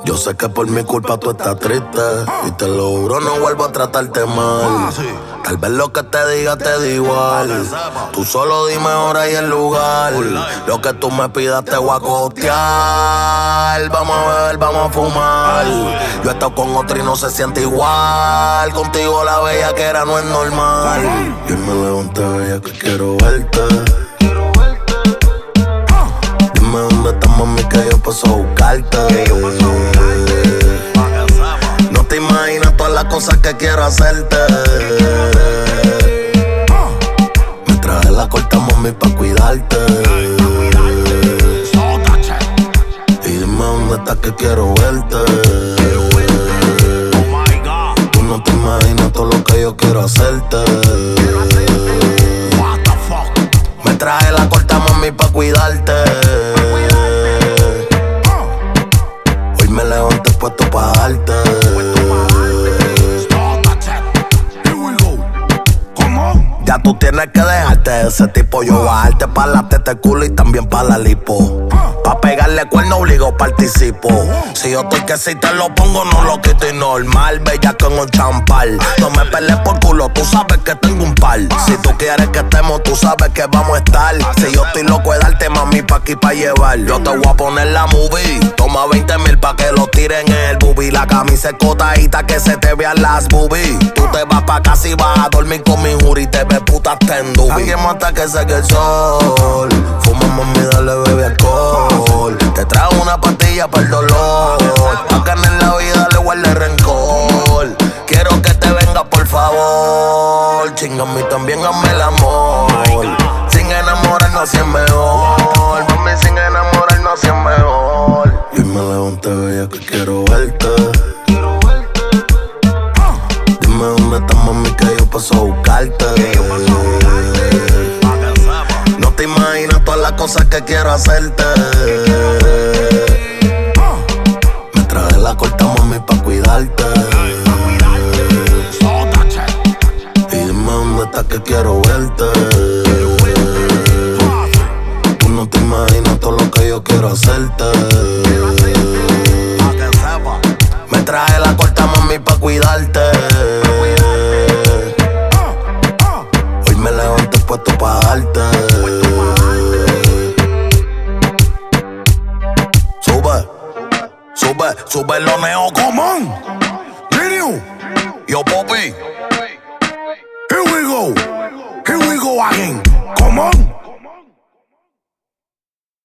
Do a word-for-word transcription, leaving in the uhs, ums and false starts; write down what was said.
Yo sé que por mi culpa tú estás triste y te lo juro, no vuelvo a tratarte mal. Tal vez lo que te diga te da igual. Tú solo dime hora y el lugar. Lo que tú me pidas te voy a costear. Vamos a beber, vamos a fumar. Yo he estado con otro y no se siente igual. Contigo la bella que era no es normal. Yo me levanté bella que quiero verte. Dime dónde estás, mami, que yo paso a buscarte. No te imaginas todas las cosas que quiero hacerte. Me traje la corta, mami, pa' cuidarte. Y dime dónde estás que quiero verte. Tú no te imaginas todo lo que yo quiero hacerte. Me traje la corta, mami, pa' cuidarte. Hoy me levanté puesto pa' darte. Ya tú tienes que dejarte de ese tipo. Yo bajarte pa' la teta, el culo y también pa' la lipo. Pa' pegarle cuerno obligo participo. Si yo estoy que si te lo pongo no lo quito y normal. Bella con un champal. No me pelees por culo, tú sabes que tengo un par. Si tú quieres que estemos, tú sabes que vamos a estar. Si yo estoy loco de darte, mami, pa' aquí pa' llevar. Yo te voy a poner la movie. Toma veinte mil pa' que lo tiren en el boobie. La camisa escotadita que se te vean las boobies. Tú te vas pa' casa y vas a dormir con mi jury. Te ves puta hasta en dubi. Alguien mata que seque el sol. Fuma, mami, dale, bebe alcohol. Te traigo una pastilla para el dolor. Pa' que en la vida le guarde rencor. Quiero que te venga, por favor. Chingame y también hazme el amor. Sin enamorarnos así es mejor. Mami, sin enamorarnos así es mejor. Y me levanté, bella, que quiero verte. Dime dónde estás, mami, que yo paso a buscarte. No te imaginas todas las cosas que quiero hacerte. Me traje la corta, mami, pa' cuidarte. Y dime dónde estás que quiero verte. Tú no te imaginas todo lo que yo quiero hacerte. Me traje la corta, mami, pa' cuidarte. Hoy me levanté puesto pa' darte. Sube, sube, sube lo neo común. Video, yo Poppy. Here we go, here we go again. Come on.